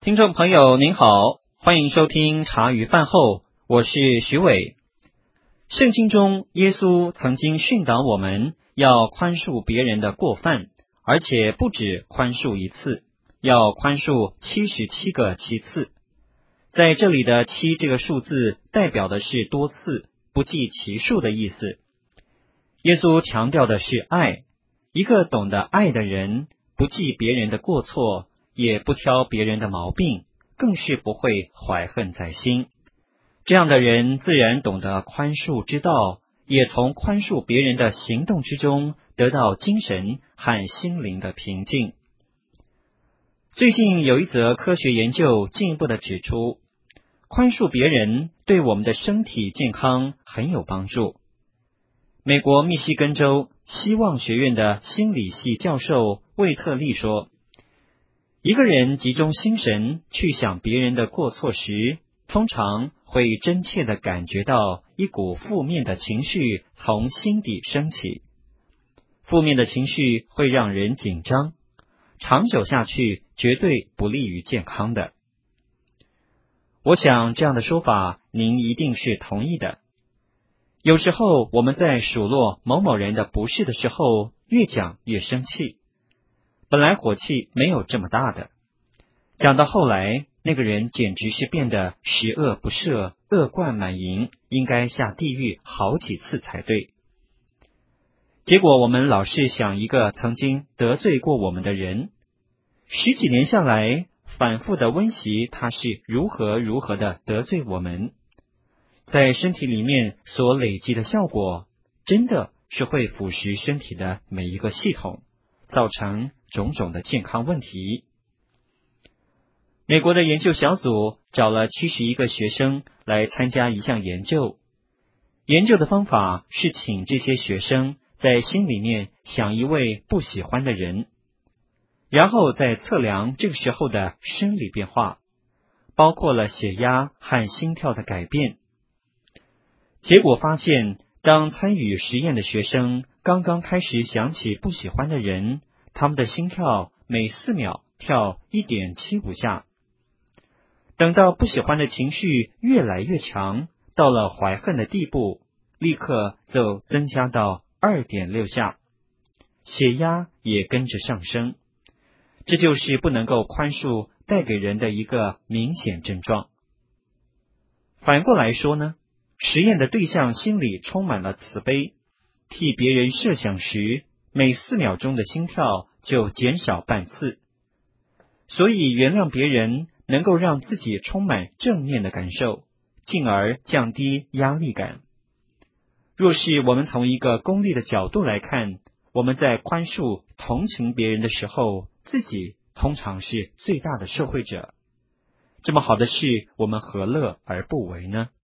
听众朋友您好，欢迎收听茶余饭后，我是徐伟。圣经中耶稣曾经训导我们要宽恕别人的过犯，而且不止宽恕一次，要宽恕77个7次。在这里的7这个数字代表的是多次，不计其数的意思。耶稣强调的是爱，一个懂得爱的人，不记别人的过错，也不挑别人的毛病，更是不会怀恨在心。这样的人自然懂得宽恕之道，也从宽恕别人的行动之中得到精神和心灵的平静。最近有一则科学研究进一步的指出，宽恕别人对我们的身体健康很有帮助。美国密西根州希望学院的心理系教授魏特利说，一个人集中心神去想别人的过错时，通常会真切地感觉到一股负面的情绪从心底升起。负面的情绪会让人紧张，长久下去绝对不利于健康的。我想这样的说法您一定是同意的。有时候我们在数落某某人的不是的时候，越讲越生气。本来火气没有这么大的，讲到后来，那个人简直是变得十恶不赦，恶贯满盈，应该下地狱好几次才对。结果我们老是想一个曾经得罪过我们的人，10几年下来，反复的温习他是如何的得罪我们，在身体里面所累积的效果，真的是会腐蚀身体的每一个系统，造成种种的健康问题。美国的研究小组找了71个学生来参加一项研究。研究的方法是请这些学生在心里面想一位不喜欢的人，然后再测量这个时候的生理变化，包括了血压和心跳的改变。结果发现，当参与实验的学生刚刚开始想起不喜欢的人，他们的心跳每4秒跳 1.75 下。等到不喜欢的情绪越来越强，到了怀恨的地步，立刻就增加到 2.6 下，血压也跟着上升。这就是不能够宽恕带给人的一个明显症状。反过来说呢，实验的对象心里充满了慈悲，替别人设想时，每4秒钟的心跳就减少半次。所以原谅别人能够让自己充满正面的感受，进而降低压力感。若是我们从一个功利的角度来看，我们在宽恕、同情别人的时候，自己通常是最大的受惠者。这么好的事，我们何乐而不为呢？